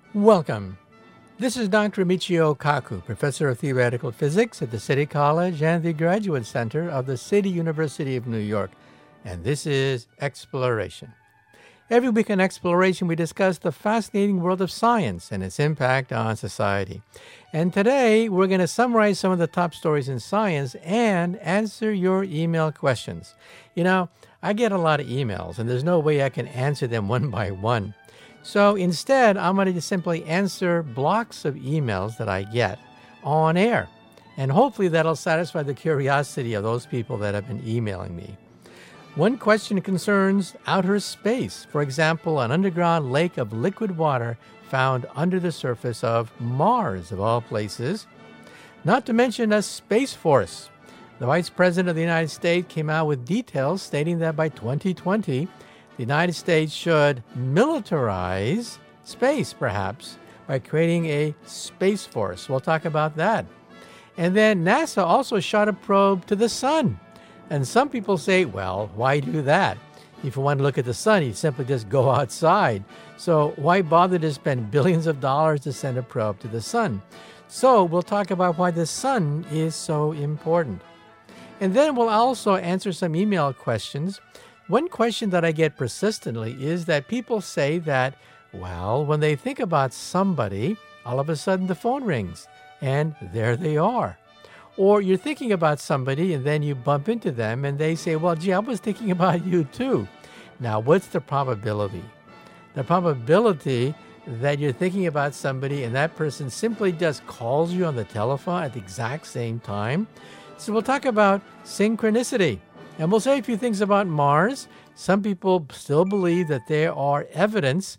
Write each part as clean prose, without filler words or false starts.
Welcome. This is Dr. Michio Kaku, Professor of Theoretical Physics at the City College and the Graduate Center of the City University of New York, and this is Exploration. Every week in Exploration, we discuss the fascinating world of science and its impact on society. And today, we're going to summarize some of the top stories in science and answer your email questions. You know, I get a lot of emails, and there's no way I can answer them one by one. So instead, I'm going to just simply answer blocks of emails that I get on air. And hopefully that'll satisfy the curiosity of those people that have been emailing me. One question concerns outer space. For example, an underground lake of liquid water found under the surface of Mars, of all places. Not to mention a Space Force. The Vice President of the United States came out with details stating that by 2020, the United States should militarize space, perhaps, by creating a Space Force. We'll talk about that. And then NASA also shot a probe to the sun. And some people say, well, why do that? If you want to look at the sun, you simply just go outside. So why bother to spend billions of dollars to send a probe to the sun? So we'll talk about why the sun is so important. And then we'll also answer some email questions. One question that I get persistently is that people say that, well, when they think about somebody, all of a sudden the phone rings, and there they are. Or you're thinking about somebody, and then you bump into them, and they say, well, gee, I was thinking about you too. Now, what's the probability? The probability that you're thinking about somebody, and that person simply just calls you on the telephone at the exact same time. So we'll talk about synchronicity. And we'll say a few things about Mars. Some people still believe that there are evidence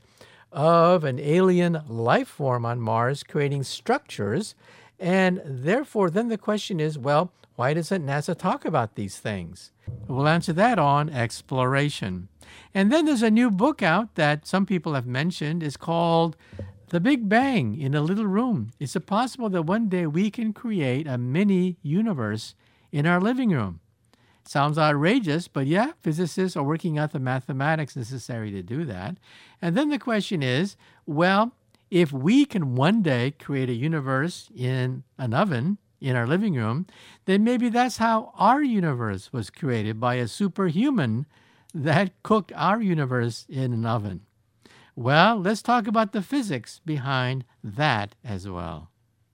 of an alien life form on Mars creating structures. And therefore, then the question is, well, why doesn't NASA talk about these things? We'll answer that on Exploration. And then there's a new book out that some people have mentioned. It's called The Big Bang in a Little Room. Is it possible that one day we can create a mini universe in our living room? Sounds outrageous, but yeah, physicists are working out the mathematics necessary to do that. And then the question is, well, if we can one day create a universe in an oven in our living room, then maybe that's how our universe was created, by a superhuman that cooked our universe in an oven. Well, let's talk about the physics behind that as well.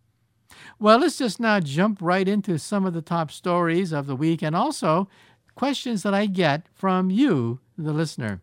Well, let's just now jump right into some of the top stories of the week and also questions that I get from you, the listener.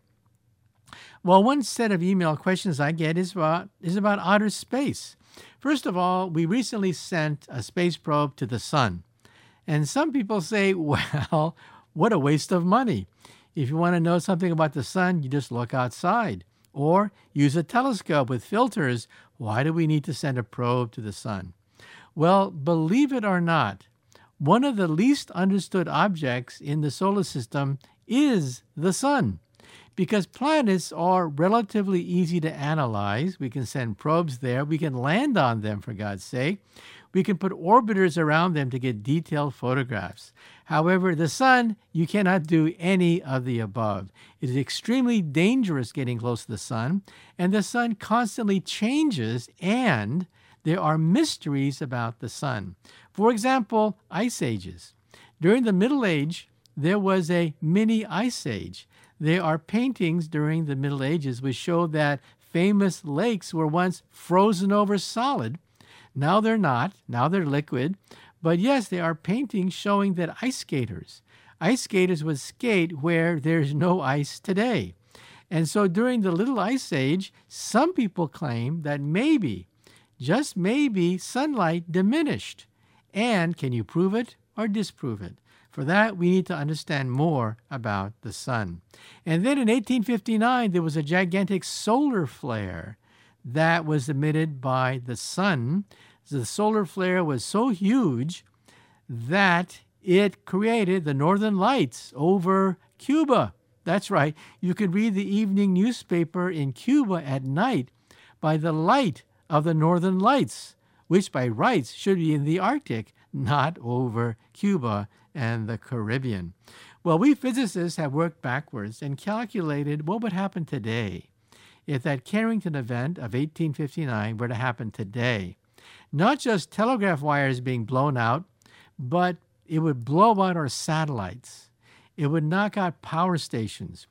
Well, one set of email questions I get is about outer space. First of all, we recently sent a space probe to the sun. And some people say, well, what a waste of money. If you want to know something about the sun, you just look outside. Or use a telescope with filters. Why do we need to send a probe to the sun? Well, believe it or not, one of the least understood objects in the solar system is the sun. Because planets are relatively easy to analyze. We can send probes there. We can land on them, for God's sake. We can put orbiters around them to get detailed photographs. However, the sun, you cannot do any of the above. It is extremely dangerous getting close to the sun, and the sun constantly changes, and there are mysteries about the sun. For example, ice ages. During the Middle Age, there was a mini ice age. There are paintings during the Middle Ages which show that famous lakes were once frozen over solid. Now they're not. Now they're liquid. But yes, there are paintings showing that ice skaters would skate where there's no ice today. And so during the Little Ice Age, some people claim that maybe, just maybe, sunlight diminished. And can you prove it or disprove it? For that, we need to understand more about the sun. And then in 1859, there was a gigantic solar flare that was emitted by the sun. The solar flare was so huge that it created the northern lights over Cuba. That's right. You could read the evening newspaper in Cuba at night by the light of the northern lights, which by rights should be in the Arctic, not over Cuba and the Caribbean. Well, we physicists have worked backwards and calculated what would happen today if that Carrington event of 1859 were to happen today. Not just telegraph wires being blown out, but it would blow out our satellites. It would knock out power stations.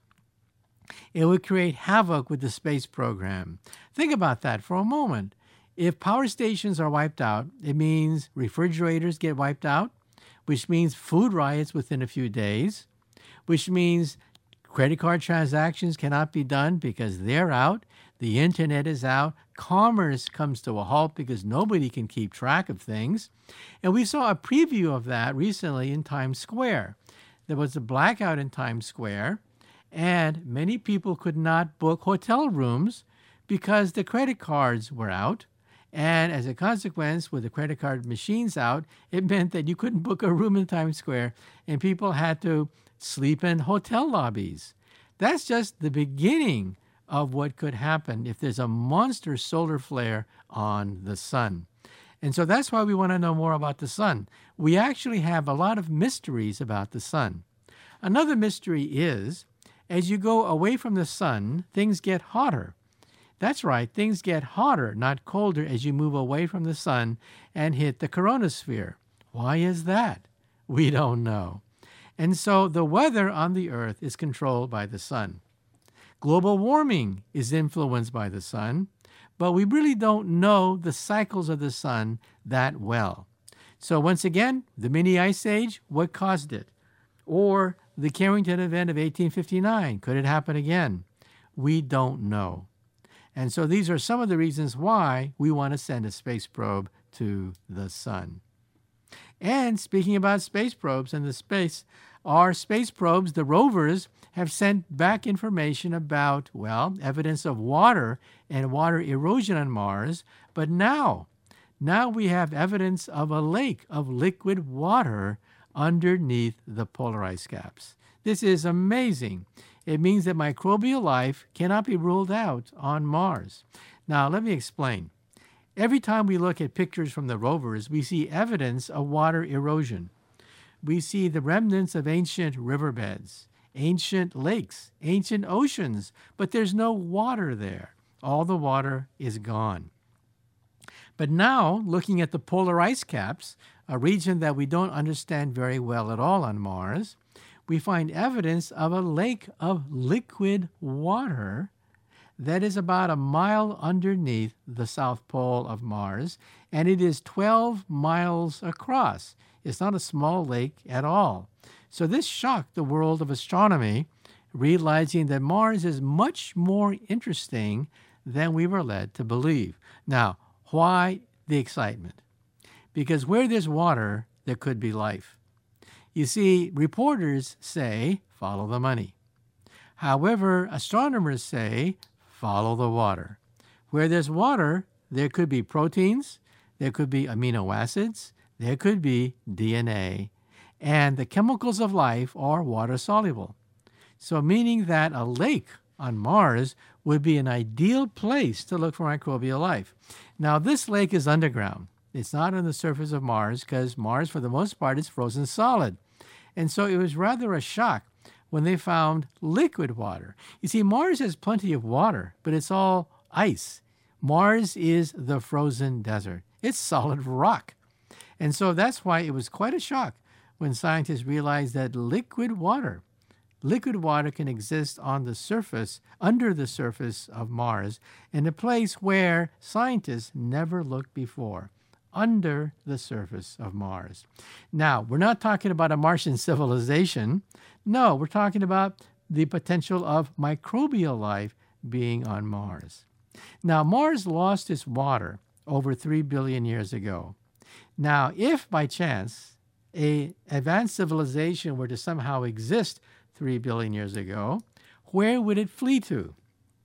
It would create havoc with the space program. Think about that for a moment. If power stations are wiped out, it means refrigerators get wiped out, which means food riots within a few days, which means credit card transactions cannot be done because they're out, the internet is out, commerce comes to a halt because nobody can keep track of things. And we saw a preview of that recently in Times Square. There was a blackout in Times Square, and many people could not book hotel rooms because the credit cards were out. And as a consequence, with the credit card machines out, it meant that you couldn't book a room in Times Square, and people had to sleep in hotel lobbies. That's just the beginning of what could happen if there's a monster solar flare on the sun. And so that's why we want to know more about the sun. We actually have a lot of mysteries about the sun. Another mystery is, as you go away from the sun, things get hotter. That's right, things get hotter, not colder, as you move away from the sun and hit the coronosphere. Why is that? We don't know. And so the weather on the Earth is controlled by the sun. Global warming is influenced by the sun, but we really don't know the cycles of the sun that well. So once again, the mini ice age, what caused it? Or the Carrington event of 1859, could it happen again? We don't know. And so these are some of the reasons why we want to send a space probe to the sun. And speaking about space probes and the space, our space probes, the rovers, have sent back information about, well, evidence of water and water erosion on Mars. But now we have evidence of a lake of liquid water underneath the polar ice caps. This is amazing. It means that microbial life cannot be ruled out on Mars. Now, let me explain. Every time we look at pictures from the rovers, we see evidence of water erosion. We see the remnants of ancient riverbeds, ancient lakes, ancient oceans, but there's no water there. All the water is gone. But now, looking at the polar ice caps, a region that we don't understand very well at all on Mars, we find evidence of a lake of liquid water that is about a mile underneath the South Pole of Mars, and it is 12 miles across. It's not a small lake at all. So this shocked the world of astronomy, realizing that Mars is much more interesting than we were led to believe. Now, why the excitement? Because where there's water, there could be life. You see, reporters say, follow the money. However, astronomers say, follow the water. Where there's water, there could be proteins, there could be amino acids, there could be DNA, and the chemicals of life are water-soluble. So meaning that a lake on Mars would be an ideal place to look for microbial life. Now, this lake is underground. It's not on the surface of Mars because Mars, for the most part, is frozen solid. And so it was rather a shock when they found liquid water. You see, Mars has plenty of water, but it's all ice. Mars is the frozen desert. It's solid rock. And so that's why it was quite a shock when scientists realized that liquid water can exist on the surface, under the surface of Mars, in a place where scientists never looked before. Under the surface of Mars. Now, we're not talking about a Martian civilization. No, we're talking about the potential of microbial life being on Mars. Now, Mars lost its water over 3 billion years ago. Now, if by chance an advanced civilization were to somehow exist 3 billion years ago, where would it flee to?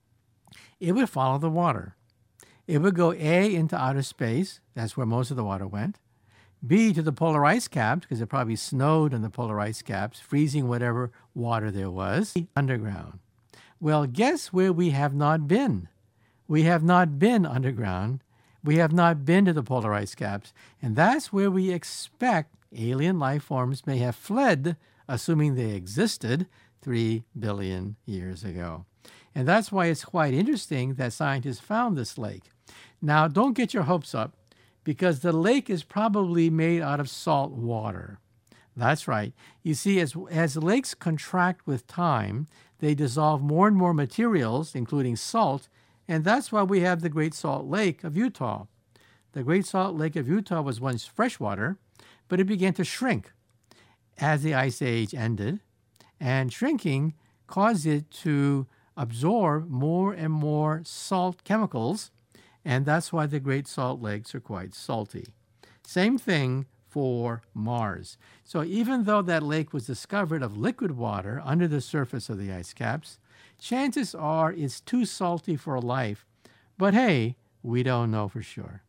It would follow the water. It would go A, into outer space. That's where most of the water went. B, to the polar ice caps, because it probably snowed in the polar ice caps, freezing whatever water there was. Underground. Well, guess where we have not been? We have not been underground. We have not been to the polar ice caps. And that's where we expect alien life forms may have fled, assuming they existed 3 billion years ago. And that's why it's quite interesting that scientists found this lake. Now, don't get your hopes up, because the lake is probably made out of salt water. That's right. You see, as lakes contract with time, they dissolve more and more materials, including salt, and that's why we have the Great Salt Lake of Utah. The Great Salt Lake of Utah was once freshwater, but it began to shrink as the Ice Age ended, and shrinking caused it to absorb more and more salt chemicals, and that's why the Great Salt Lakes are quite salty. Same thing for Mars. So even though that lake was discovered of liquid water under the surface of the ice caps, chances are it's too salty for life. But hey, we don't know for sure.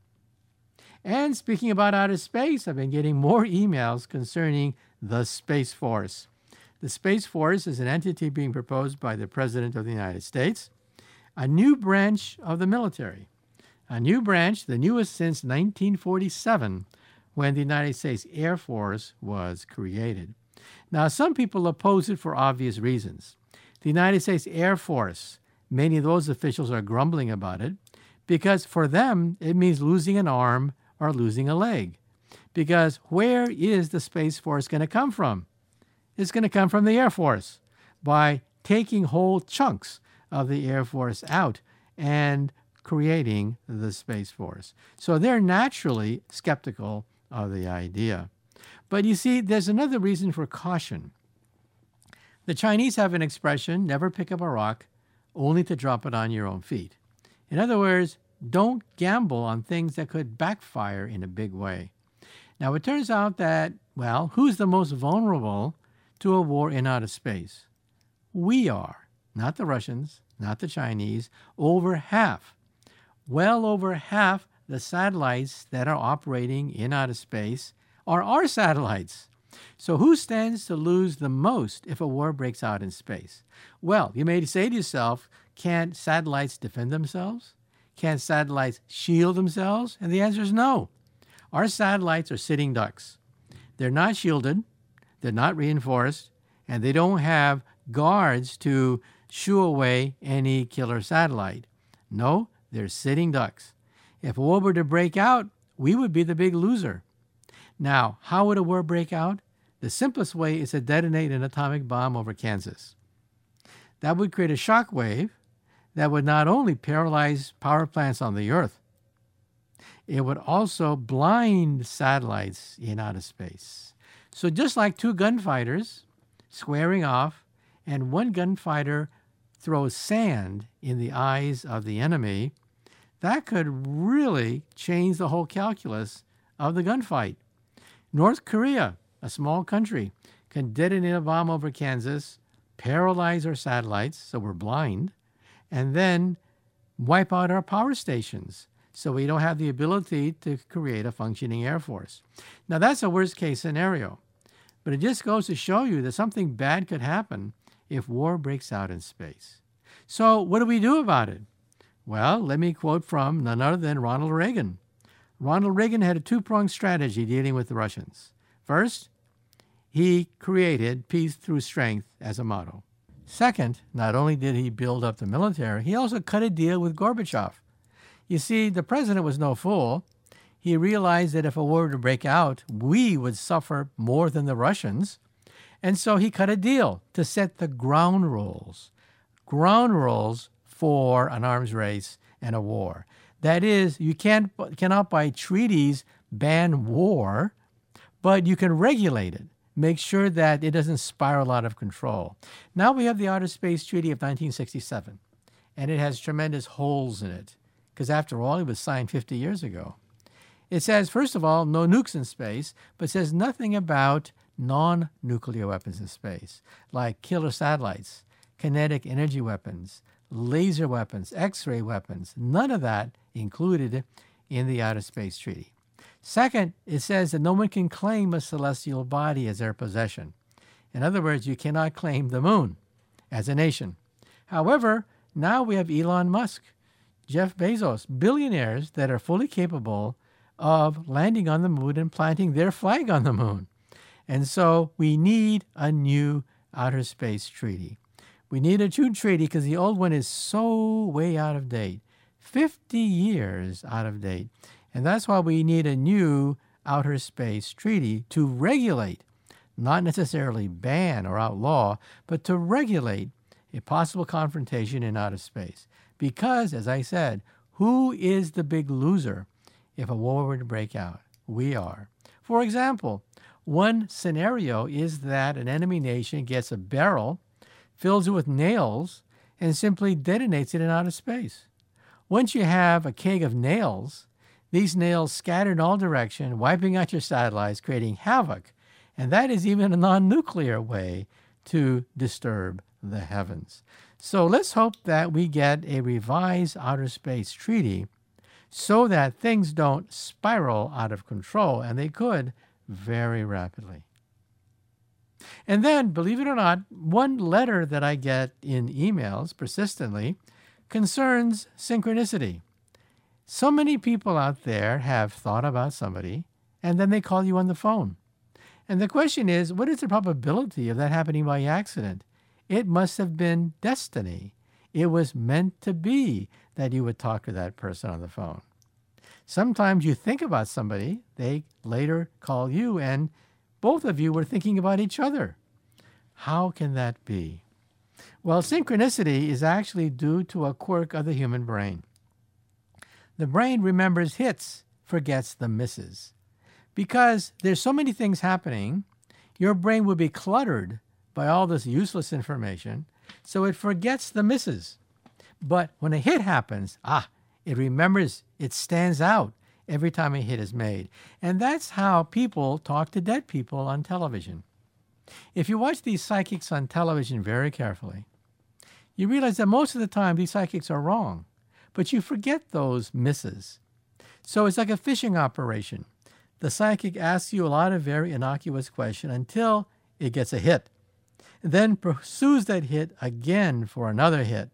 And speaking about outer space, I've been getting more emails concerning the Space Force. The Space Force is an entity being proposed by the President of the United States, a new branch of the military. A new branch, the newest since 1947, when the United States Air Force was created. Now, some people oppose it for obvious reasons. The United States Air Force, many of those officials are grumbling about it, because for them, it means losing an arm or losing a leg. Because where is the Space Force going to come from? It's going to come from the Air Force by taking whole chunks of the Air Force out and creating the Space Force. So they're naturally skeptical of the idea. But you see, there's another reason for caution. The Chinese have an expression, never pick up a rock, only to drop it on your own feet. In other words, don't gamble on things that could backfire in a big way. Now, it turns out that, well, who's the most vulnerable to a war in outer space? We are, not the Russians, not the Chinese, over half. Well over half the satellites that are operating in outer space are our satellites. So who stands to lose the most if a war breaks out in space? Well, you may say to yourself, can't satellites defend themselves? Can't satellites shield themselves? And the answer is no. Our satellites are sitting ducks. They're not shielded, they're not reinforced, and they don't have guards to shoo away any killer satellite. No, they're sitting ducks. If a war were to break out, we would be the big loser. Now, how would a war break out? The simplest way is to detonate an atomic bomb over Kansas. That would create a shock wave that would not only paralyze power plants on the Earth, it would also blind satellites in outer space. So just like two gunfighters squaring off, and one gunfighter throws sand in the eyes of the enemy, that could really change the whole calculus of the gunfight. North Korea, a small country, can detonate a bomb over Kansas, paralyze our satellites so we're blind, and then wipe out our power stations so we don't have the ability to create a functioning Air Force. Now, that's a worst-case scenario, but it just goes to show you that something bad could happen if war breaks out in space. So what do we do about it? Well, let me quote from none other than Ronald Reagan. Ronald Reagan had a two-pronged strategy dealing with the Russians. First, he created peace through strength as a motto. Second, not only did he build up the military, he also cut a deal with Gorbachev. You see, the president was no fool. He realized that if a war were to break out, we would suffer more than the Russians. And so he cut a deal to set the ground rules for an arms race and a war. That is, you cannot by treaties ban war, but you can regulate it. Make sure that it doesn't spiral out of control. Now we have the Outer Space Treaty of 1967, and it has tremendous holes in it, because after all, it was signed 50 years ago. It says, first of all, no nukes in space, but says nothing about non-nuclear weapons in space, like killer satellites, kinetic energy weapons, laser weapons, X-ray weapons. None of that included in the Outer Space Treaty. Second, it says that no one can claim a celestial body as their possession. In other words, you cannot claim the moon as a nation. However, now we have Elon Musk, Jeff Bezos, billionaires that are fully capable of landing on the moon and planting their flag on the moon. And so we need a new Outer Space Treaty. We need a new treaty because the old one is so way out of date. 50 years out of date. And that's why we need a new outer space treaty to regulate, not necessarily ban or outlaw, but to regulate a possible confrontation in outer space. Because, as I said, who is the big loser if a war were to break out? We are. For example, one scenario is that an enemy nation gets a barrel, fills it with nails, and simply detonates it in outer space. Once you have a keg of nails, these nails scatter in all directions, wiping out your satellites, creating havoc. And that is even a non-nuclear way to disturb the heavens. So let's hope that we get a revised outer space treaty so that things don't spiral out of control, and they could very rapidly. And then, believe it or not, one letter that I get in emails persistently concerns synchronicity. So many people out there have thought about somebody, and then they call you on the phone. And the question is, what is the probability of that happening by accident? It must have been destiny. It was meant to be that you would talk to that person on the phone. Sometimes you think about somebody, they later call you, and both of you were thinking about each other. How can that be? Well, synchronicity is actually due to a quirk of the human brain. The brain remembers hits, forgets the misses. Because there's so many things happening, your brain will be cluttered by all this useless information, so it forgets the misses. But when a hit happens, it remembers, it stands out every time a hit is made. And that's how people talk to dead people on television. If you watch these psychics on television very carefully, you realize that most of the time these psychics are wrong, but you forget those misses. So it's like a fishing operation. The psychic asks you a lot of very innocuous questions until it gets a hit, then pursues that hit again for another hit.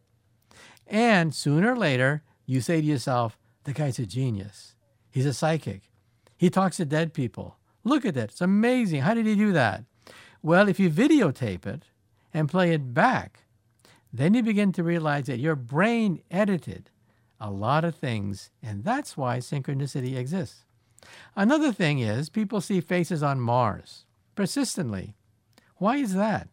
And sooner or later, you say to yourself, the guy's a genius. He's a psychic. He talks to dead people. Look at it. It's amazing. How did he do that? Well, if you videotape it and play it back, then you begin to realize that your brain edited a lot of things, and that's why synchronicity exists. Another thing is people see faces on Mars persistently. Why is that?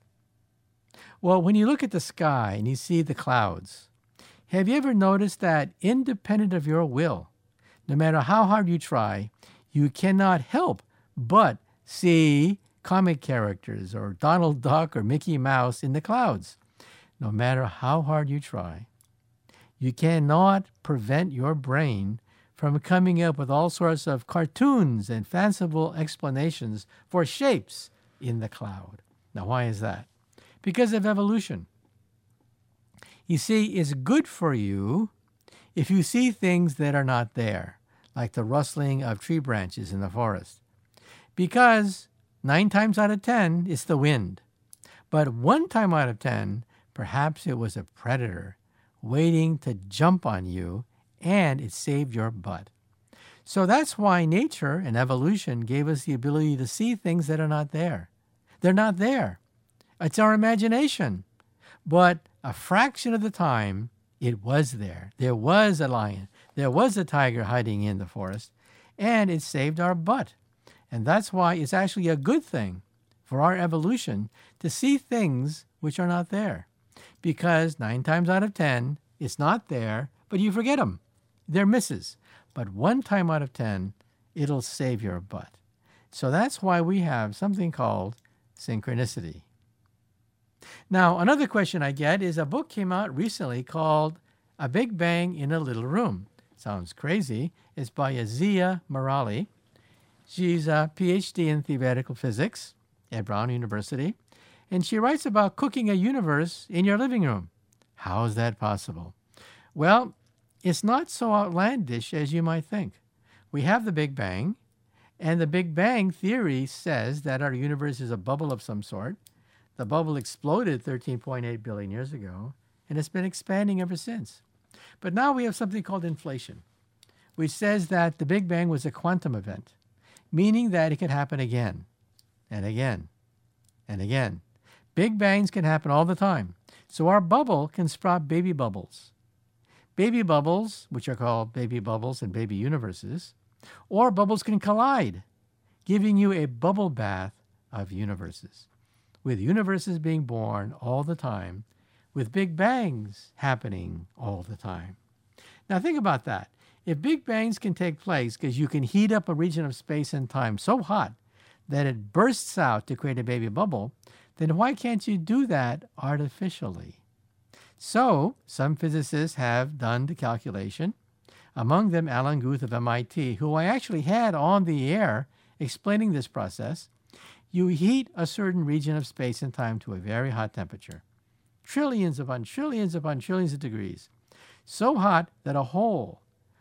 Well, when you look at the sky and you see the clouds, have you ever noticed that independent of your will, no matter how hard you try, you cannot help but see comic characters or Donald Duck or Mickey Mouse in the clouds? No matter how hard you try, you cannot prevent your brain from coming up with all sorts of cartoons and fanciful explanations for shapes in the cloud. Now, why is that? Because of evolution. You see, it's good for you if you see things that are not there, like the rustling of tree branches in the forest. Because 9 times out of 10, it's the wind. But 1 time out of 10, perhaps it was a predator waiting to jump on you, and it saved your butt. So that's why nature and evolution gave us the ability to see things that are not there. They're not there. It's our imagination. But a fraction of the time, it was there. There was a lion. There was a tiger hiding in the forest, and it saved our butt. And that's why it's actually a good thing for our evolution to see things which are not there. Because 9 times out of 10, it's not there, but you forget them. They're misses. But 1 time out of 10, it'll save your butt. So that's why we have something called synchronicity. Now, another question I get is a book came out recently called A Big Bang in a Little Room. Sounds crazy. It's by Azia Morali. She's a PhD in theoretical physics at Brown University, and she writes about cooking a universe in your living room. How is that possible? Well, it's not so outlandish as you might think. We have the Big Bang, and the Big Bang theory says that our universe is a bubble of some sort. The bubble exploded 13.8 billion years ago, and it's been expanding ever since. But now we have something called inflation, which says that the Big Bang was a quantum event, meaning that it could happen again and again and again. Big bangs can happen all the time. So our bubble can sprout baby bubbles. Baby bubbles, which are called baby bubbles and baby universes, or bubbles can collide, giving you a bubble bath of universes, with universes being born all the time, with big bangs happening all the time. Now think about that. If big bangs can take place because you can heat up a region of space and time so hot that it bursts out to create a baby bubble, then why can't you do that artificially? So some physicists have done the calculation, among them Alan Guth of MIT, who I actually had on the air explaining this process. You heat a certain region of space and time to a very hot temperature, trillions upon trillions upon trillions of degrees, so hot that a hole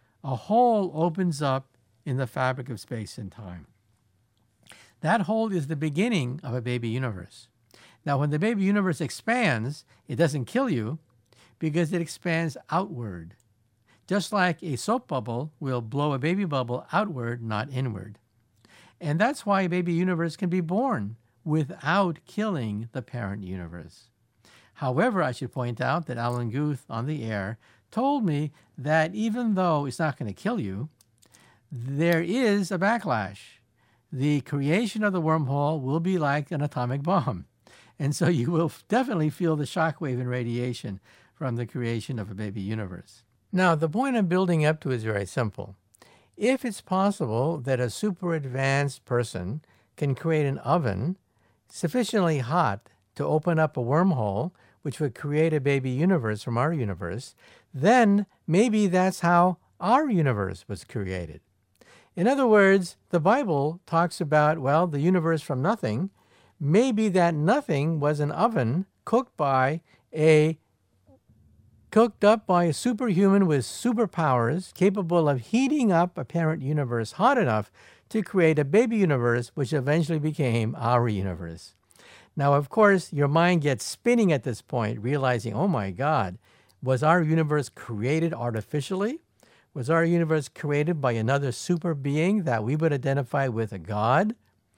opens up in the fabric of space and time. That hole is the beginning of a baby universe. Now, when the baby universe expands, it doesn't kill you because it expands outward. Just like a soap bubble will blow a baby bubble outward, not inward. And that's why a baby universe can be born without killing the parent universe. However, I should point out that Alan Guth on the air told me that even though it's not going to kill you, there is a backlash. The creation of the wormhole will be like an atomic bomb. And so you will definitely feel the shockwave and radiation from the creation of a baby universe. Now, the point I'm building up to is very simple. If it's possible that a super advanced person can create an oven sufficiently hot to open up a wormhole, which would create a baby universe from our universe, then maybe that's how our universe was created. In other words, the Bible talks about, well, the universe from nothing. Maybe that nothing was an oven cooked up by a superhuman with superpowers capable of heating up a parent universe hot enough to create a baby universe, which eventually became our universe. Now, of course, your mind gets spinning at this point, realizing, oh my God, was our universe created artificially? Was our universe created by another super being that we would identify with a God?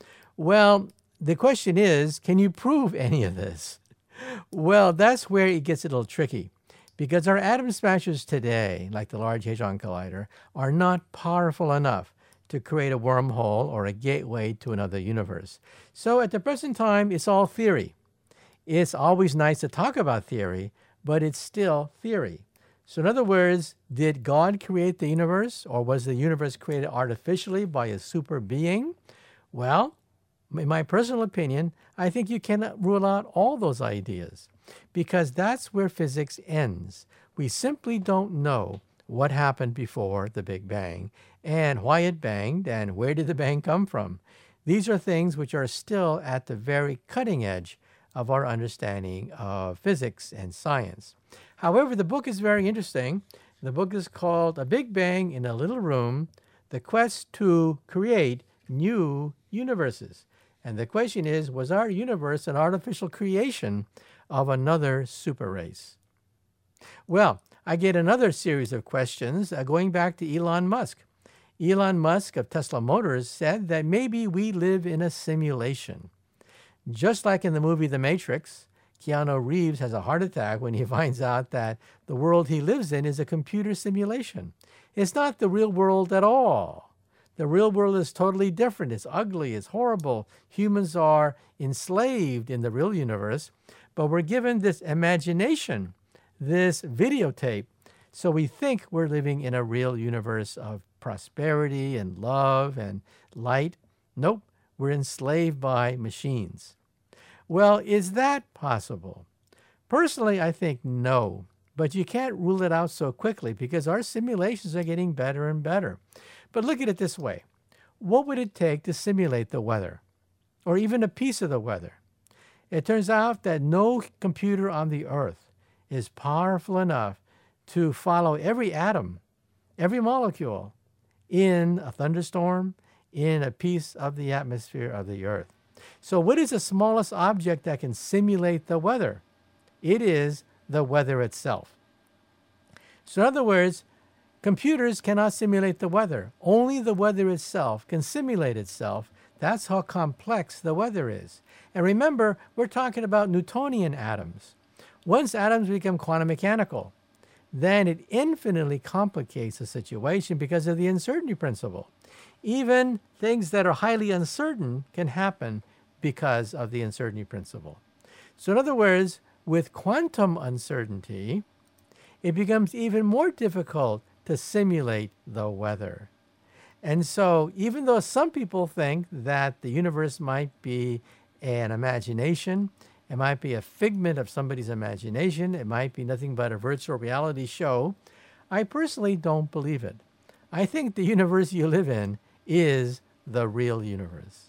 Well, the question is, can you prove any of this? Well, that's where it gets a little tricky, because our atom smashers today, like the Large Hadron Collider, are not powerful enough to create a wormhole or a gateway to another universe. So at the present time, it's all theory. It's always nice to talk about theory, but it's still theory. So in other words, did God create the universe, or was the universe created artificially by a super being? Well, in my personal opinion, I think you cannot rule out all those ideas, because that's where physics ends. We simply don't know what happened before the Big Bang, and why it banged, and where did the bang come from. These are things which are still at the very cutting edge of our understanding of physics and science. However, the book is very interesting. The book is called A Big Bang in a Little Room, The Quest to Create New Universes. And the question is, was our universe an artificial creation of another super race? Well, I get another series of questions going back to Elon Musk. Elon Musk of Tesla Motors said that maybe we live in a simulation. Just like in the movie The Matrix, Keanu Reeves has a heart attack when he finds out that the world he lives in is a computer simulation. It's not the real world at all. The real world is totally different. It's ugly. It's horrible. Humans are enslaved in the real universe, but we're given this imagination, this videotape, so we think we're living in a real universe of prosperity and love and light. Nope, we're enslaved by machines. Well, is that possible? Personally, I think no, but you can't rule it out so quickly because our simulations are getting better and better. But look at it this way. What would it take to simulate the weather, or even a piece of the weather? It turns out that no computer on the earth is powerful enough to follow every atom, every molecule in a thunderstorm, in a piece of the atmosphere of the earth. So what is the smallest object that can simulate the weather? It is the weather itself. So in other words, computers cannot simulate the weather. Only the weather itself can simulate itself That's how complex the weather is. And remember, we're talking about Newtonian atoms. Once atoms become quantum mechanical, then it infinitely complicates the situation because of the uncertainty principle. Even things that are highly uncertain can happen because of the uncertainty principle. So in other words, with quantum uncertainty, it becomes even more difficult to simulate the weather. And so even though some people think that the universe might be an imagination, it might be a figment of somebody's imagination, it might be nothing but a virtual reality show, I personally don't believe it. I think the universe you live in is the real universe.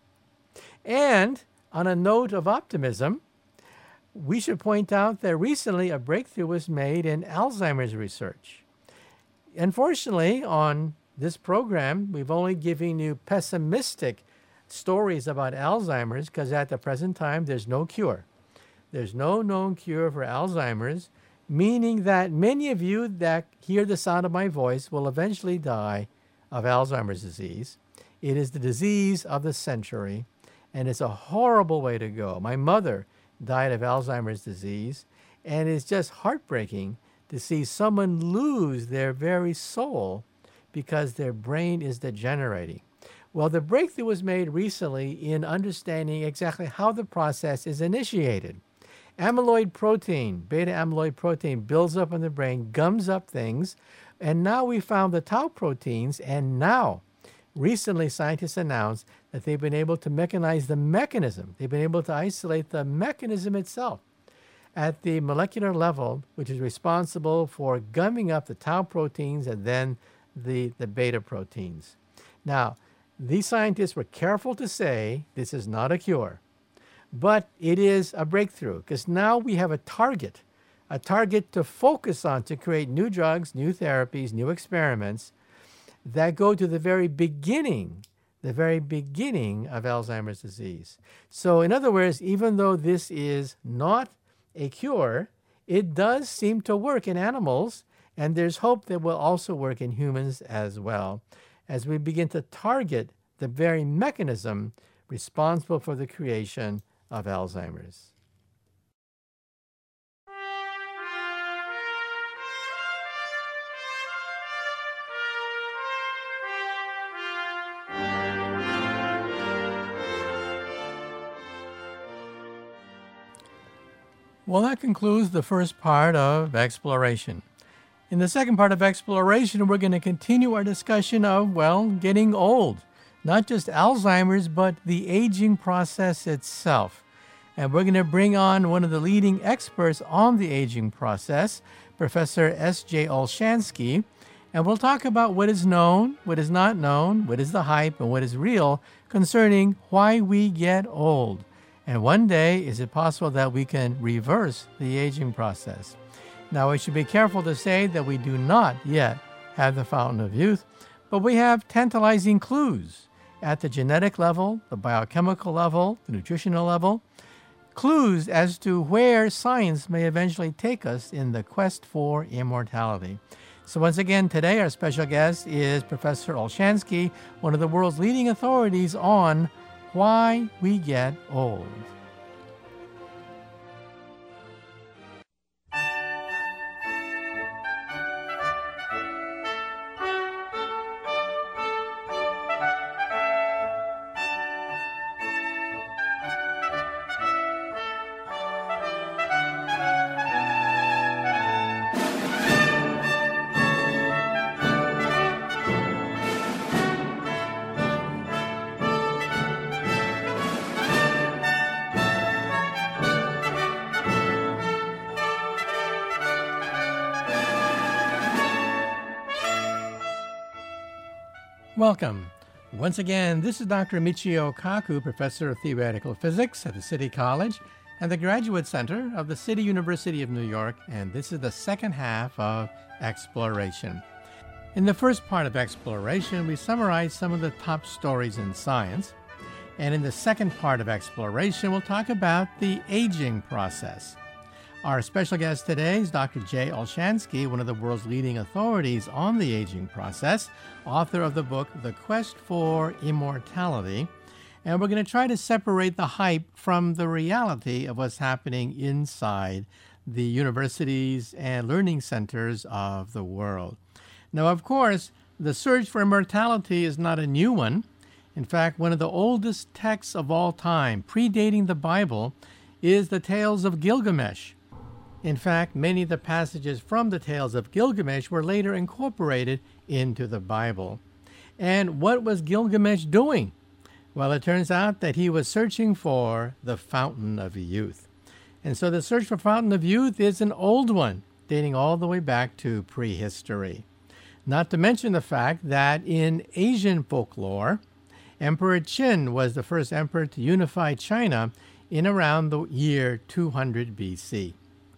And on a note of optimism, we should point out that recently a breakthrough was made in Alzheimer's research. Unfortunately, on this program, we've only given you pessimistic stories about Alzheimer's because at the present time, there's no cure. There's no known cure for Alzheimer's, meaning that many of you that hear the sound of my voice will eventually die of Alzheimer's disease. It is the disease of the century, and it's a horrible way to go. My mother died of Alzheimer's disease, and it's just heartbreaking to see someone lose their very soul because their brain is degenerating. Well, the breakthrough was made recently in understanding exactly how the process is initiated. Amyloid protein, beta amyloid protein, builds up in the brain, gums up things, and now we found the tau proteins, and now, recently scientists announced that they've been able to mechanize the mechanism. They've been able to isolate the mechanism itself at the molecular level, which is responsible for gumming up the tau proteins and then the beta proteins. Now, these scientists were careful to say this is not a cure, but it is a breakthrough because now we have a target to focus on to create new drugs, new therapies, new experiments that go to the very beginning of Alzheimer's disease. So in other words, even though this is not a cure, it does seem to work in animals, and there's hope that will also work in humans as well, as we begin to target the very mechanism responsible for the creation of Alzheimer's. Well, that concludes the first part of exploration. In the second part of exploration, we're going to continue our discussion of, well, getting old. Not just Alzheimer's, but the aging process itself. And we're going to bring on one of the leading experts on the aging process, Professor S.J. Olshansky, and we'll talk about what is known, what is not known, what is the hype, and what is real concerning why we get old. And one day, is it possible that we can reverse the aging process? Now, we should be careful to say that we do not yet have the fountain of youth, but we have tantalizing clues at the genetic level, the biochemical level, the nutritional level, clues as to where science may eventually take us in the quest for immortality. So once again, today our special guest is Professor Olshansky, one of the world's leading authorities on why we get old. Welcome. Once again, this is Dr. Michio Kaku, Professor of Theoretical Physics at the City College and the Graduate Center of the City University of New York, and this is the second half of Exploration. In the first part of Exploration, we summarize some of the top stories in science, and in the second part of Exploration, we'll talk about the aging process. Our special guest today is Dr. Jay Olshansky, one of the world's leading authorities on the aging process, author of the book, The Quest for Immortality. And we're going to try to separate the hype from the reality of what's happening inside the universities and learning centers of the world. Now, of course, the search for immortality is not a new one. In fact, one of the oldest texts of all time, predating the Bible, is the Tales of Gilgamesh. In fact, many of the passages from the Tales of Gilgamesh were later incorporated into the Bible. And what was Gilgamesh doing? Well, it turns out that he was searching for the Fountain of Youth. And so the search for Fountain of Youth is an old one, dating all the way back to prehistory. Not to mention the fact that in Asian folklore, Emperor Qin was the first emperor to unify China in around the year 200 BC.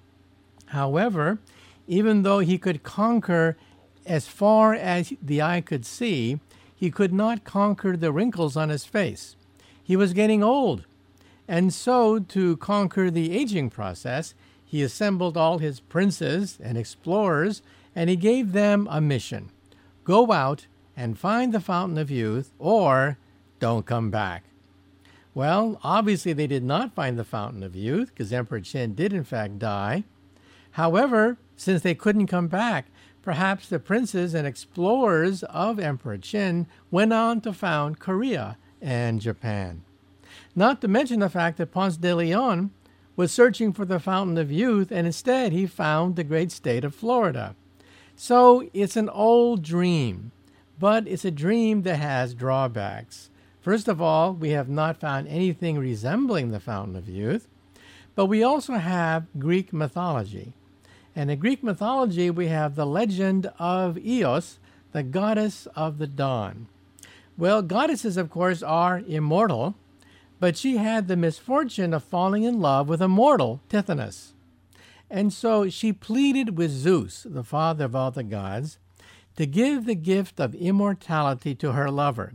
However, even though he could conquer as far as the eye could see, he could not conquer the wrinkles on his face. He was getting old. And so, to conquer the aging process, he assembled all his princes and explorers, and he gave them a mission. Go out and find the Fountain of Youth, or don't come back. Well, obviously they did not find the Fountain of Youth, because Emperor Qin did in fact die. However, since they couldn't come back, perhaps the princes and explorers of Emperor Qin went on to found Korea and Japan. Not to mention the fact that Ponce de Leon was searching for the Fountain of Youth, and instead he found the great state of Florida. So it's an old dream, but it's a dream that has drawbacks. First of all, we have not found anything resembling the Fountain of Youth, but we also have Greek mythology. And in Greek mythology, we have the legend of Eos, the goddess of the dawn. Well, goddesses, of course, are immortal, but she had the misfortune of falling in love with a mortal, Tithonus. And so she pleaded with Zeus, the father of all the gods, to give the gift of immortality to her lover.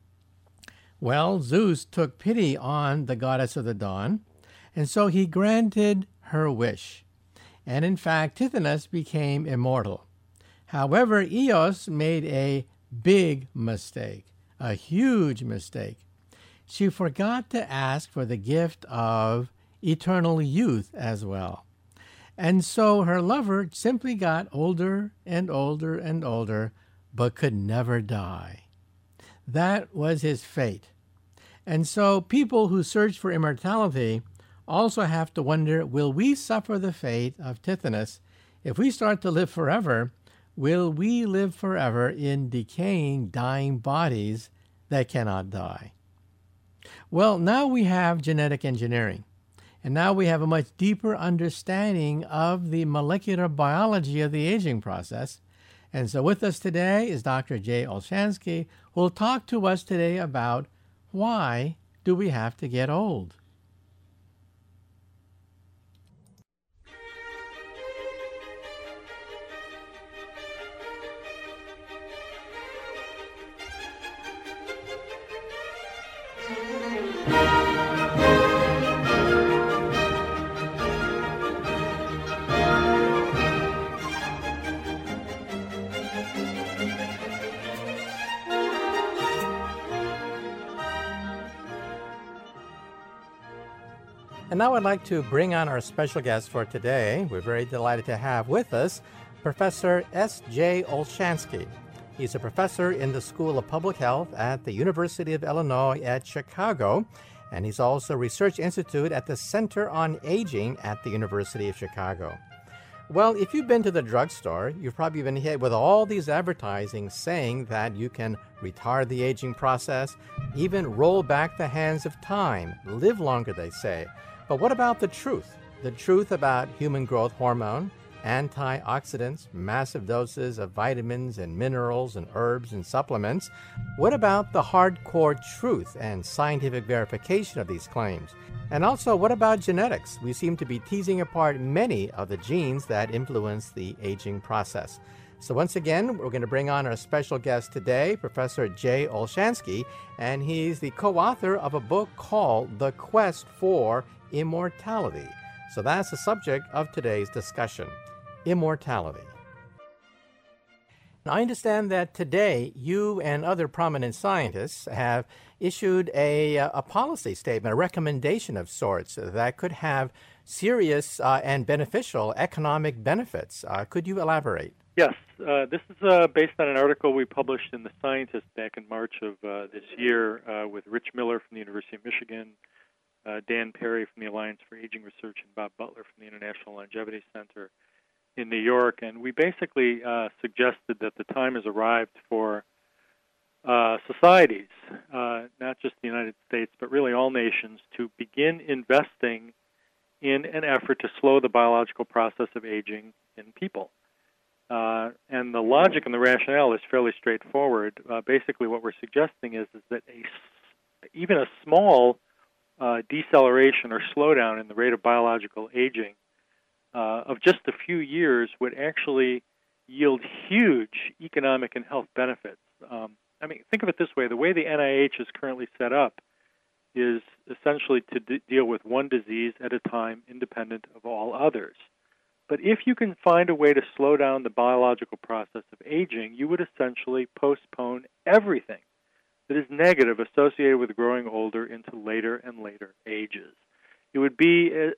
Well, Zeus took pity on the goddess of the dawn, and so he granted her wish. And in fact, Tithonus became immortal. However, Eos made a big mistake, a huge mistake. She forgot to ask for the gift of eternal youth as well. And so her lover simply got older and older and older, but could never die. That was his fate. And so people who search for immortality also have to wonder, will we suffer the fate of Tithonus? If we start to live forever, will we live forever in decaying, dying bodies that cannot die? Well, now we have genetic engineering, and now we have a much deeper understanding of the molecular biology of the aging process. And so with us today is Dr. Jay Olshansky, who will talk to us today about why do we have to get old? And now I'd like to bring on our special guest for today. We're very delighted to have with us Professor S.J. Olshansky. He's a professor in the School of Public Health at the University of Illinois at Chicago, and he's also a research institute at the Center on Aging at the University of Chicago. Well, if you've been to the drugstore, you've probably been hit with all these advertising saying that you can retard the aging process, even roll back the hands of time, live longer, they say. But what about the truth? The truth about human growth hormone, antioxidants, massive doses of vitamins and minerals and herbs and supplements. What about the hardcore truth and scientific verification of these claims? And also, what about genetics? We seem to be teasing apart many of the genes that influence the aging process. So once again, we're going to bring on our special guest today, Professor Jay Olshansky, and he's the co-author of a book called The Quest for Immortality. So that's the subject of today's discussion, immortality. Now, I understand that today you and other prominent scientists have issued a policy statement, a recommendation of sorts that could have serious and beneficial economic benefits. Could you elaborate? Yes, this is based on an article we published in The Scientist back in March of this year with Rich Miller from the University of Michigan, Dan Perry from the Alliance for Aging Research, and Bob Butler from the International Longevity Center in New York. And we basically suggested that the time has arrived for societies, not just the United States, but really all nations, to begin investing in an effort to slow the biological process of aging in people. And the logic and the rationale is fairly straightforward. Basically, what we're suggesting is that even a small deceleration or slowdown in the rate of biological aging of just a few years would actually yield huge economic and health benefits. I mean, think of it this way. The way the NIH is currently set up is essentially to deal with one disease at a time, independent of all others. But if you can find a way to slow down the biological process of aging, you would essentially postpone everything that is negative associated with growing older into later and later ages. It would be as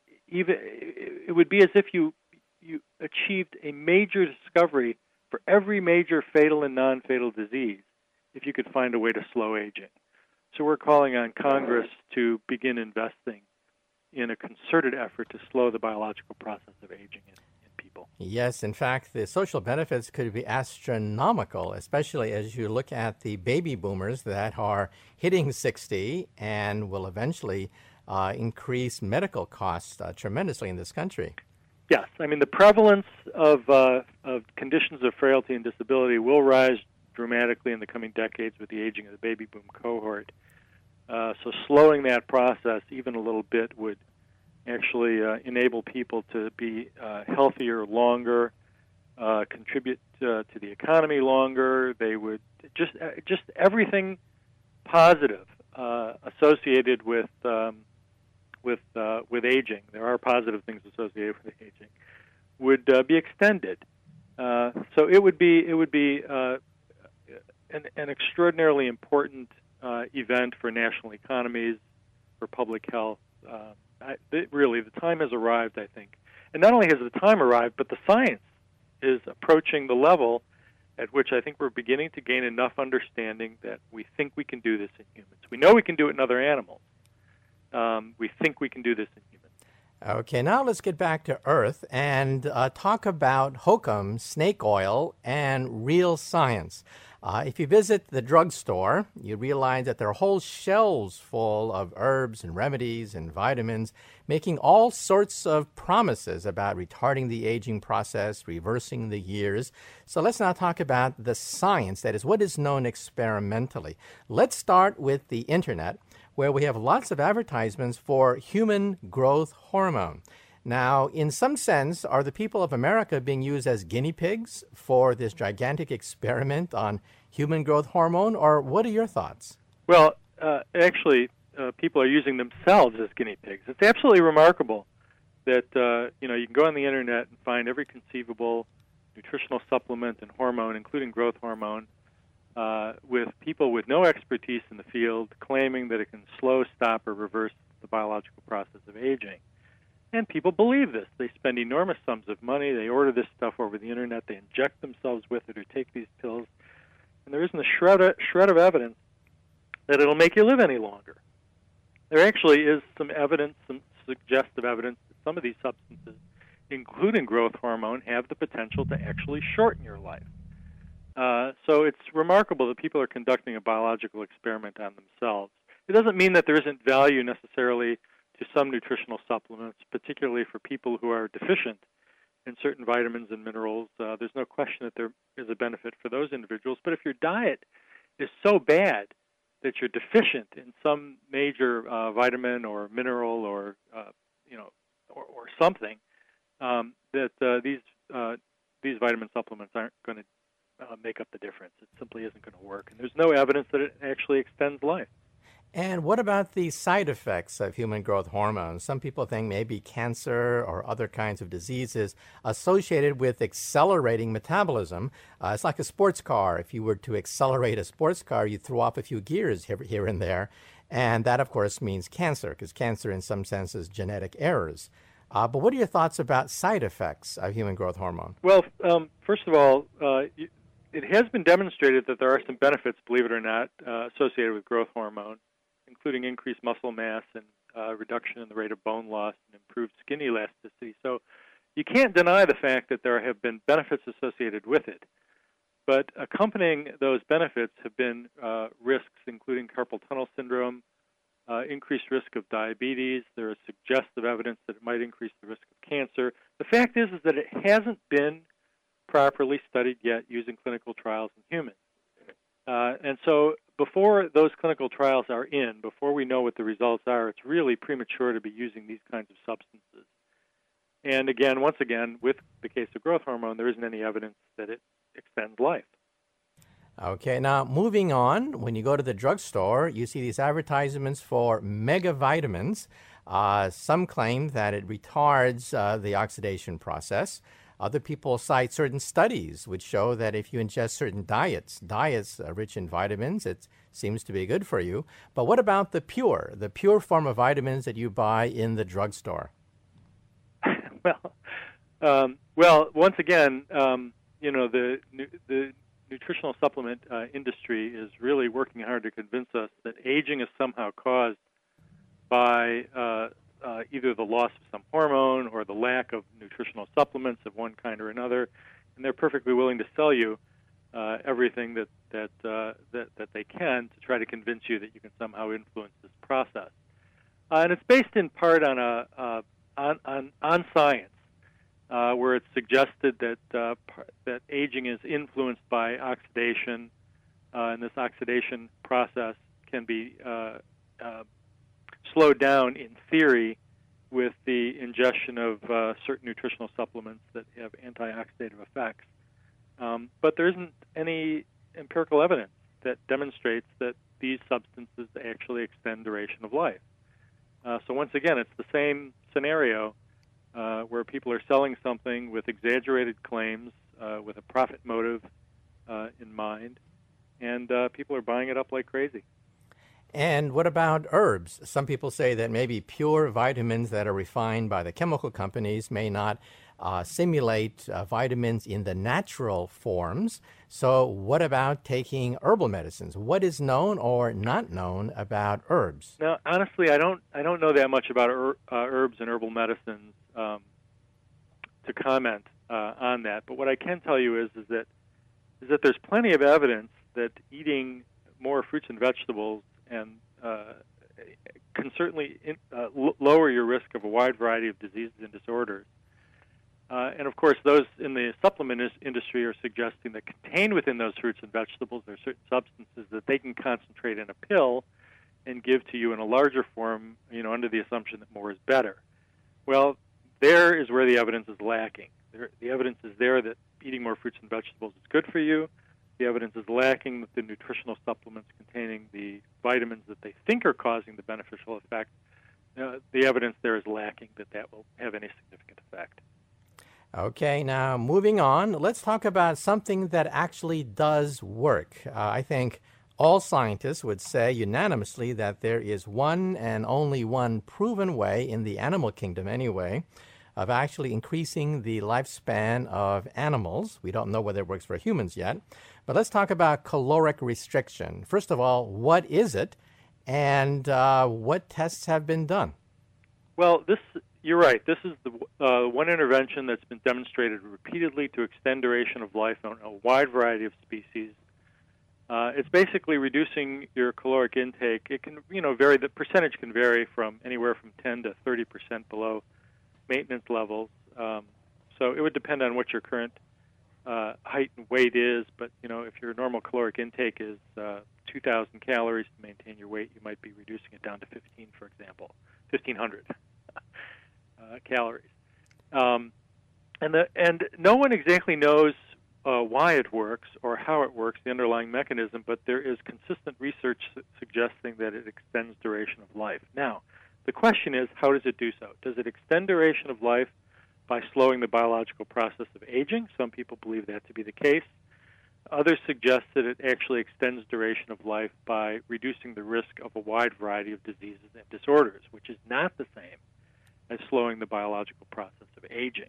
if you achieved a major discovery for every major fatal and non-fatal disease if you could find a way to slow aging. So we're calling on Congress to begin investing in a concerted effort to slow the biological process of aging in people. Yes, in fact, the social benefits could be astronomical, especially as you look at the baby boomers that are hitting 60 and will eventually increase medical costs tremendously in this country. Yes, I mean, the prevalence of conditions of frailty and disability will rise dramatically in the coming decades with the aging of the baby boom cohort. So slowing that process even a little bit would actually enable people to be healthier longer, contribute to the economy longer. They would just everything positive associated with aging. There are positive things associated with aging would be extended. So it would be an extraordinarily important event for national economies, for public health. Really, the time has arrived, I think. And not only has the time arrived, but the science is approaching the level at which I think we're beginning to gain enough understanding that we think we can do this in humans. We know we can do it in other animals. We think we can do this in humans. Okay, now let's get back to Earth and talk about hokum, snake oil, and real science. If you visit the drugstore, you realize that there are whole shelves full of herbs and remedies and vitamins, making all sorts of promises about retarding the aging process, reversing the years. So let's now talk about the science, that is, what is known experimentally. Let's start with the internet, where we have lots of advertisements for human growth hormone. Now, in some sense, are the people of America being used as guinea pigs for this gigantic experiment on human growth hormone, or what are your thoughts? Well, actually, people are using themselves as guinea pigs. It's absolutely remarkable that you can go on the internet and find every conceivable nutritional supplement and hormone, including growth hormone, with people with no expertise in the field claiming that it can slow, stop, or reverse the biological process of aging. And people believe this. They spend enormous sums of money. They order this stuff over the internet. They inject themselves with it or take these pills. And there isn't a shred of evidence that it'll make you live any longer. There actually is some evidence, some suggestive evidence that some of these substances, including growth hormone, have the potential to actually shorten your life. So it's remarkable that people are conducting a biological experiment on themselves. It doesn't mean that there isn't value necessarily to some nutritional supplements, particularly for people who are deficient in certain vitamins and minerals. There's no question that there is a benefit for those individuals. But if your diet is so bad that you're deficient in some major vitamin or mineral or something, that these vitamin supplements aren't going to make up the difference. It simply isn't going to work. And there's no evidence that it actually extends life. And what about the side effects of human growth hormones? Some people think maybe cancer or other kinds of diseases associated with accelerating metabolism. It's like a sports car. If you were to accelerate a sports car, you throw off a few gears here and there. And that, of course, means cancer, because cancer, in some sense, is genetic errors. But what are your thoughts about side effects of human growth hormone? Well, first of all, it has been demonstrated that there are some benefits, believe it or not, associated with growth hormone, including increased muscle mass and reduction in the rate of bone loss and improved skin elasticity. So you can't deny the fact that there have been benefits associated with it. But accompanying those benefits have been risks, including carpal tunnel syndrome, increased risk of diabetes. There is suggestive evidence that it might increase the risk of cancer. The fact is that it hasn't been properly studied yet using clinical trials in humans. And so before those clinical trials are in, before we know what the results are, it's really premature to be using these kinds of substances. And again, once again, with the case of growth hormone, there isn't any evidence that it extends life. Okay, now moving on, when you go to the drugstore, you see these advertisements for mega vitamins. Some claim that it retards the oxidation process. Other people cite certain studies which show that if you ingest certain diets rich in vitamins, it seems to be good for you. But what about the pure form of vitamins that you buy in the drugstore? Well, once again, the nutritional supplement industry is really working hard to convince us that aging is somehow caused by either the loss of some hormone or the lack of nutritional supplements of one kind or another, and they're perfectly willing to sell you everything that they can to try to convince you that you can somehow influence this process. And it's based in part on on science, where it's suggested that aging is influenced by oxidation, and this oxidation process can be slowed down in theory with the ingestion of certain nutritional supplements that have antioxidative effects. But there isn't any empirical evidence that demonstrates that these substances actually extend duration of life. So once again, it's the same scenario where people are selling something with exaggerated claims, with a profit motive in mind, and people are buying it up like crazy. And what about herbs? Some people say that maybe pure vitamins that are refined by the chemical companies may not simulate vitamins in the natural forms. So what about taking herbal medicines? What is known or not known about herbs? Now, honestly, I don't know that much about herbs and herbal medicines to comment on that. But what I can tell you is that there's plenty of evidence that eating more fruits and vegetables and can certainly lower your risk of a wide variety of diseases and disorders. And of course, those in the supplement industry are suggesting that contained within those fruits and vegetables are certain substances that they can concentrate in a pill and give to you in a larger form, under the assumption that more is better. Well, there is where the evidence is lacking. The evidence is there that eating more fruits and vegetables is good for you. The evidence is lacking that the nutritional supplements containing the vitamins that they think are causing the beneficial effect, the evidence there is lacking that will have any significant effect. Okay, now moving on, let's talk about something that actually does work. I think all scientists would say unanimously that there is one and only one proven way, in the animal kingdom anyway, of actually increasing the lifespan of animals. We don't know whether it works for humans yet, but let's talk about caloric restriction. First of all, what is it, and what tests have been done? Well, you're right. This is the one intervention that's been demonstrated repeatedly to extend duration of life on a wide variety of species. It's basically reducing your caloric intake. It can, vary. The percentage can vary from anywhere from 10 to 30% below maintenance levels. So it would depend on what your current height and weight is. But if your normal caloric intake is 2,000 calories to maintain your weight, you might be reducing it down to 15, for example, 1,500 calories. And no one exactly knows why it works or how it works, the underlying mechanism, but there is consistent research suggesting that it extends duration of life. Now, the question is, how does it do so? Does it extend duration of life by slowing the biological process of aging? Some people believe that to be the case. Others suggest that it actually extends duration of life by reducing the risk of a wide variety of diseases and disorders, which is not the same as slowing the biological process of aging.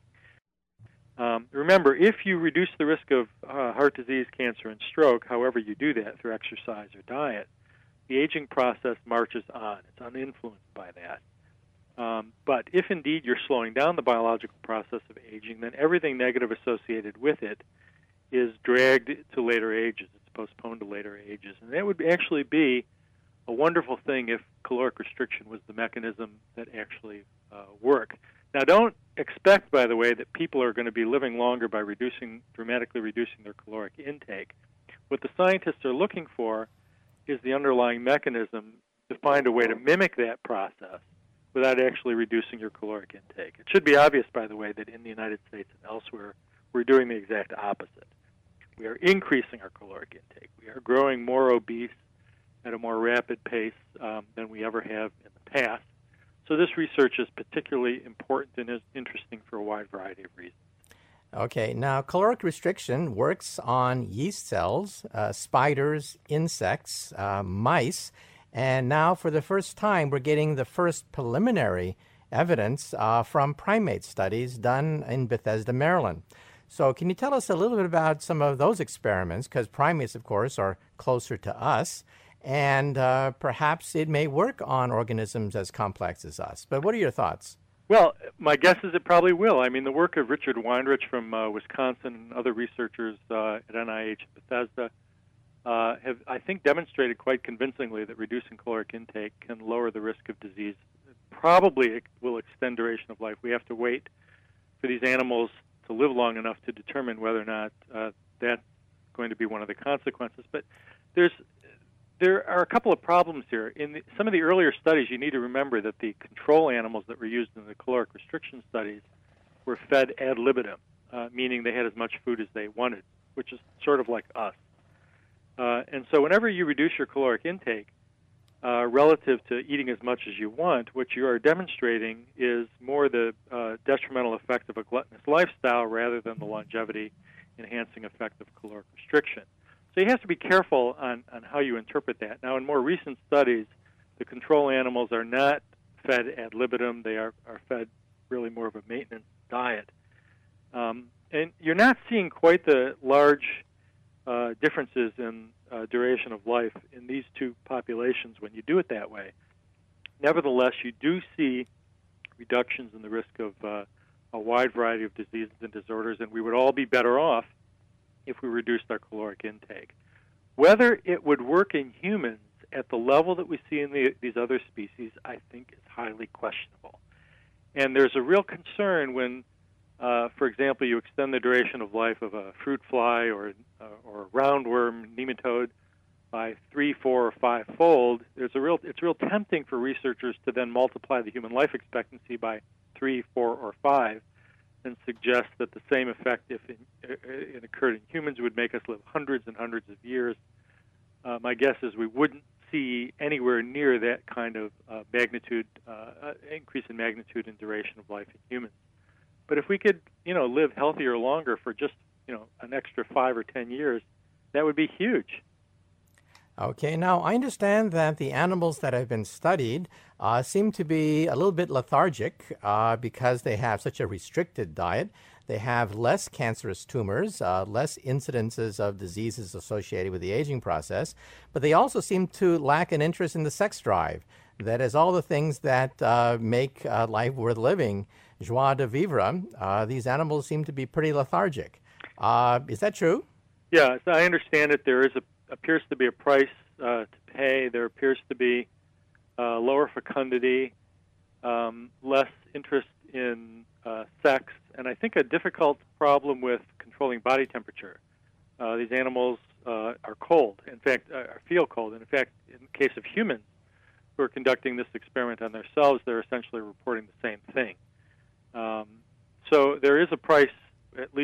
Remember, if you reduce the risk of heart disease, cancer, and stroke, however you do that, through exercise or diet, the aging process marches on. It's uninfluenced by that. But if indeed you're slowing down the biological process of aging, then everything negative associated with it is dragged to later ages. It's postponed to later ages. And that would actually be a wonderful thing if caloric restriction was the mechanism that actually worked. Now, don't expect, by the way, that people are going to be living longer by dramatically reducing their caloric intake. What the scientists are looking for is the underlying mechanism to find a way to mimic that process without actually reducing your caloric intake. It should be obvious, by the way, that in the United States and elsewhere, we're doing the exact opposite. We are increasing our caloric intake. We are growing more obese at a more rapid pace than we ever have in the past. So this research is particularly important and is interesting for a wide variety of reasons. Okay, now caloric restriction works on yeast cells, spiders, insects, mice, and now for the first time we're getting the first preliminary evidence from primate studies done in Bethesda, Maryland. So can you tell us a little bit about some of those experiments, because primates, of course, are closer to us, and perhaps it may work on organisms as complex as us. But what are your thoughts? Well, my guess is it probably will. I mean, the work of Richard Weinrich from Wisconsin and other researchers at NIH and Bethesda have, I think, demonstrated quite convincingly that reducing caloric intake can lower the risk of disease. Probably it will extend duration of life. We have to wait for these animals to live long enough to determine whether or not that's going to be one of the consequences. But there are a couple of problems here. In some of the earlier studies, you need to remember that the control animals that were used in the caloric restriction studies were fed ad libitum, meaning they had as much food as they wanted, which is sort of like us. And so whenever you reduce your caloric intake relative to eating as much as you want, what you are demonstrating is more the detrimental effect of a gluttonous lifestyle rather than the longevity-enhancing effect of caloric restriction. So you have to be careful on how you interpret that. Now, in more recent studies, the control animals are not fed ad libitum. They are fed really more of a maintenance diet. And you're not seeing quite the large differences in duration of life in these two populations when you do it that way. Nevertheless, you do see reductions in the risk of a wide variety of diseases and disorders, and we would all be better off if we reduced our caloric intake. Whether it would work in humans at the level that we see in these other species, I think is highly questionable. And there's a real concern when, for example, you extend the duration of life of a fruit fly or a roundworm nematode by 3, 4, or 5-fold. It's real tempting for researchers to then multiply the human life expectancy by 3, 4, or 5 and suggest that the same effect, if it occurred in humans, would make us live hundreds and hundreds of years. My guess is we wouldn't see anywhere near that kind of magnitude, increase in magnitude and duration of life in humans. But if we could, live healthier longer for just, an extra 5 or 10 years, that would be huge. Okay, now I understand that the animals that have been studied seem to be a little bit lethargic because they have such a restricted diet. They have less cancerous tumors, less incidences of diseases associated with the aging process, but they also seem to lack an interest in the sex drive. That is, all the things that make life worth living, joie de vivre. These animals seem to be pretty lethargic. Is that true? Yeah, as I understand it, there appears to be a price to pay. There appears to be lower fecundity, less interest in sex, and I think a difficult problem with controlling body temperature. These animals are cold. In fact, feel cold. And in fact, in the case of humans who are conducting this experiment on themselves, they're essentially reporting the same thing. So there is a price, at least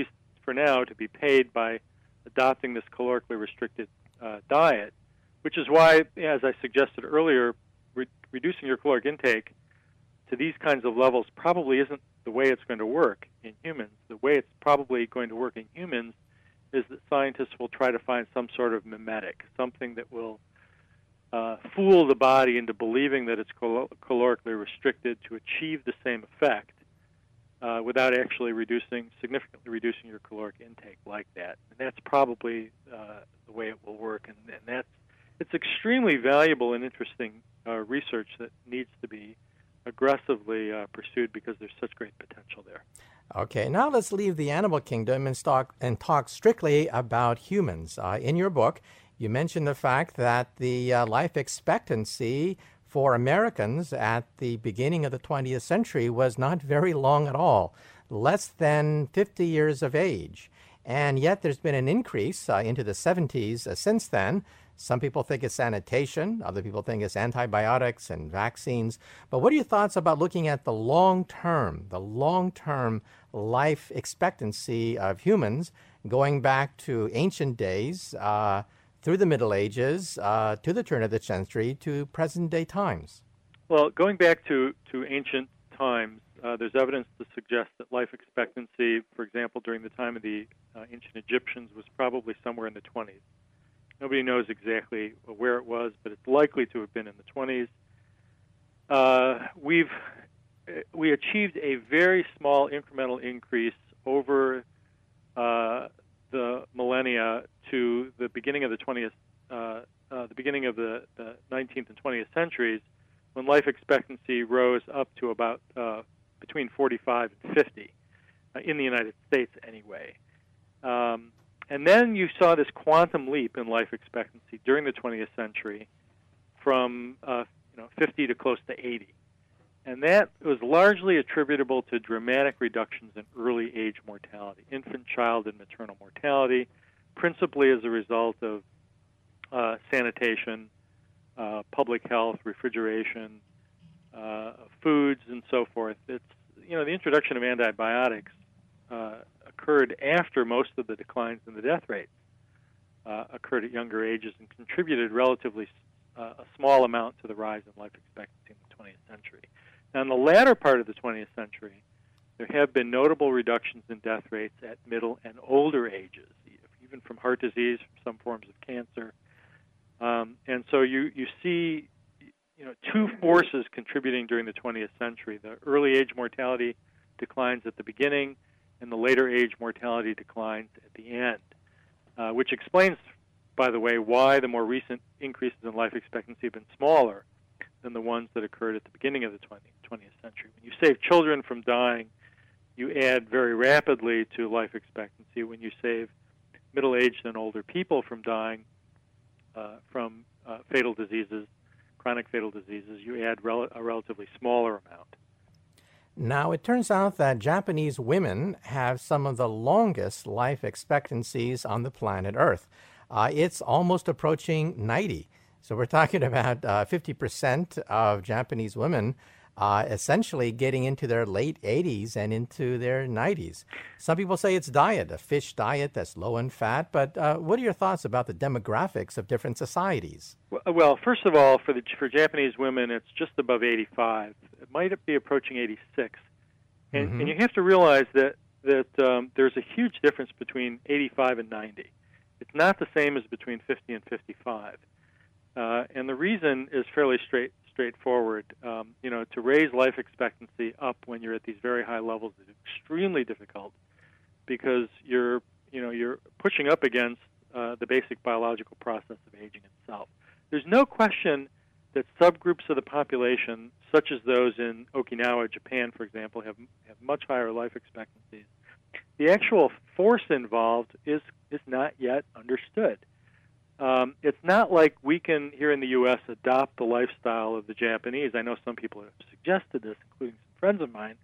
for now to be paid by adopting this calorically restricted diet, which is why, as I suggested earlier, reducing your caloric intake to these kinds of levels probably isn't the way it's going to work in humans. The way it's probably going to work in humans is that scientists will try to find some sort of mimetic, something that will fool the body into believing that it's calorically restricted to achieve the same effect without actually significantly reducing your caloric intake like that. And that's probably the way it will work. And it's extremely valuable and interesting research that needs to be aggressively pursued because there's such great potential there. Okay, now let's leave the animal kingdom and talk strictly about humans. In your book, you mentioned the fact that the life expectancy for Americans at the beginning of the 20th century was not very long at all, less than 50 years of age. And yet there's been an increase into the 70s since then. Some people think it's sanitation, other people think it's antibiotics and vaccines. But what are your thoughts about looking at the long-term life expectancy of humans going back to ancient days, through the Middle Ages, to the turn of the century, to present-day times? Well, going back to ancient times, there's evidence to suggest that life expectancy, for example, during the time of the ancient Egyptians, was probably somewhere in the 20s. Nobody knows exactly where it was, but it's likely to have been in the 20s. We achieved a very small incremental increase over the millennia to the beginning of the 19th and 20th centuries, when life expectancy rose up to about between 45 and 50 in the United States, anyway. And then you saw this quantum leap in life expectancy during the 20th century from 50 to close to 80. And that was largely attributable to dramatic reductions in early age mortality, infant, child, and maternal mortality, principally as a result of sanitation, public health, refrigeration, foods, and so forth. It's, the introduction of antibiotics occurred after most of the declines in the death rates occurred at younger ages and contributed relatively a small amount to the rise in life expectancy in the 20th century. Now, in the latter part of the 20th century, there have been notable reductions in death rates at middle and older ages, even from heart disease, from some forms of cancer. And so you see two forces contributing during the 20th century: the early age mortality declines at the beginning, and the later age mortality declines at the end, which explains, by the way, why the more recent increases in life expectancy have been smaller than the ones that occurred at the beginning of the 20th century. When you save children from dying, you add very rapidly to life expectancy. When you save middle-aged and older people from dying from fatal diseases, chronic fatal diseases, you add a relatively smaller amount. Now, it turns out that Japanese women have some of the longest life expectancies on the planet Earth. It's almost approaching 90. So we're talking about 50% of Japanese women essentially getting into their late 80s and into their 90s. Some people say it's diet, a fish diet that's low in fat, but what are your thoughts about the demographics of different societies? Well, first of all, for Japanese women, it's just above 85. It might be approaching 86. And you have to realize that there's a huge difference between 85 and 90. It's not the same as between 50 and 55. And the reason is fairly straightforward. To raise life expectancy up when you're at these very high levels is extremely difficult because you're pushing up against the basic biological process of aging itself. There's no question that subgroups of the population, such as those in Okinawa, Japan, for example, have much higher life expectancies. The actual force involved is not yet understood. It's not like we can, here in the U.S., adopt the lifestyle of the Japanese. I know some people have suggested this, including some friends of mine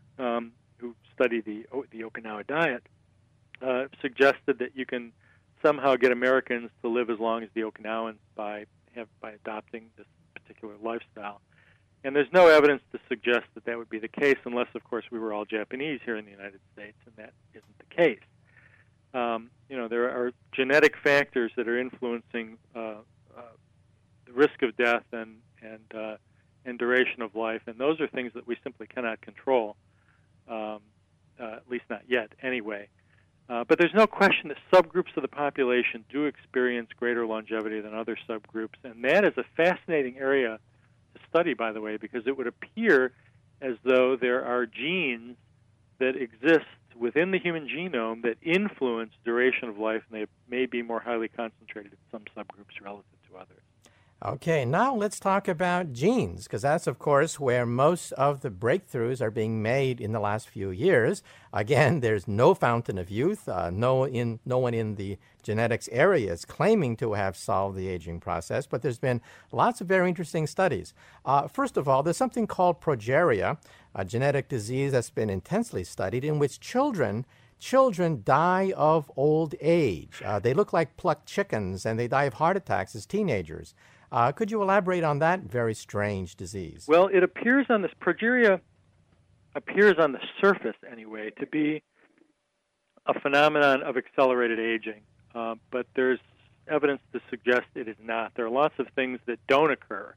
who study the Okinawa diet, suggested that you can somehow get Americans to live as long as the Okinawans by adopting this particular lifestyle. And there's no evidence to suggest that would be the case unless, of course, we were all Japanese here in the United States, and that isn't the case. there are genetic factors that are influencing the risk of death and duration of life, and those are things that we simply cannot control, at least not yet anyway. But there's no question that subgroups of the population do experience greater longevity than other subgroups, and that is a fascinating area to study, by the way, because it would appear as though there are genes that exist within the human genome that influence duration of life, and they may be more highly concentrated in some subgroups relative to others. Okay, now let's talk about genes, because that's, of course, where most of the breakthroughs are being made in the last few years. Again, there's no fountain of youth. No one in the genetics area is claiming to have solved the aging process, but there's been lots of very interesting studies. First of all, there's something called progeria, a genetic disease that's been intensely studied in which children die of old age. They look like plucked chickens, and they die of heart attacks as teenagers. Could you elaborate on that very strange disease? Well, it appears on this, progeria appears on the surface anyway to be a phenomenon of accelerated aging, but there's evidence to suggest it is not. There are lots of things that don't occur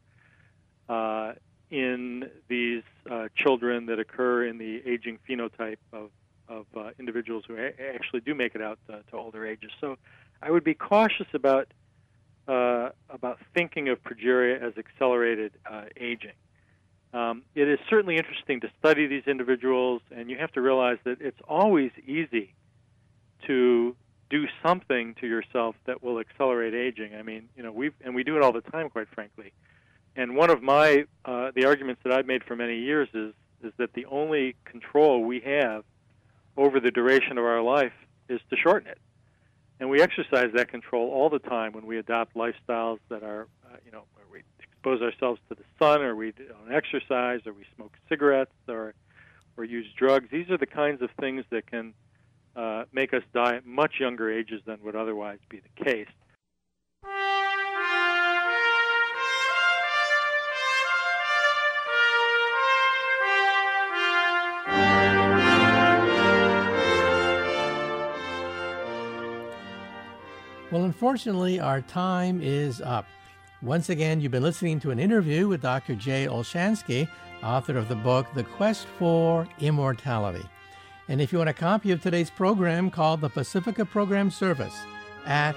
in these children that occur in the aging phenotype of individuals who actually do make it out to older ages. So I would be cautious about thinking of progeria as accelerated aging. It is certainly interesting to study these individuals, and you have to realize that it's always easy to do something to yourself that will accelerate aging. I mean, we do it all the time, quite frankly. And one of the arguments that I've made for many years is that the only control we have over the duration of our life is to shorten it. And we exercise that control all the time when we adopt lifestyles that are, where we expose ourselves to the sun, or we don't exercise, or we smoke cigarettes, or use drugs. These are the kinds of things that can make us die at much younger ages than would otherwise be the case. Well, unfortunately, our time is up. Once again, you've been listening to an interview with Dr. Jay Olshansky, author of the book, The Quest for Immortality. And if you want a copy of today's program, call the Pacifica Program Service at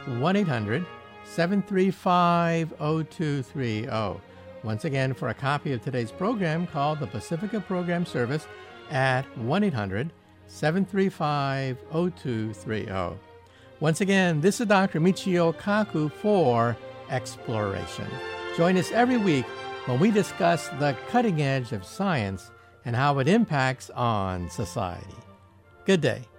1-800-735-0230. Once again, for a copy of today's program, call the Pacifica Program Service at 1-800-735-0230. Once again, this is Dr. Michio Kaku for Exploration. Join us every week when we discuss the cutting edge of science and how it impacts on society. Good day.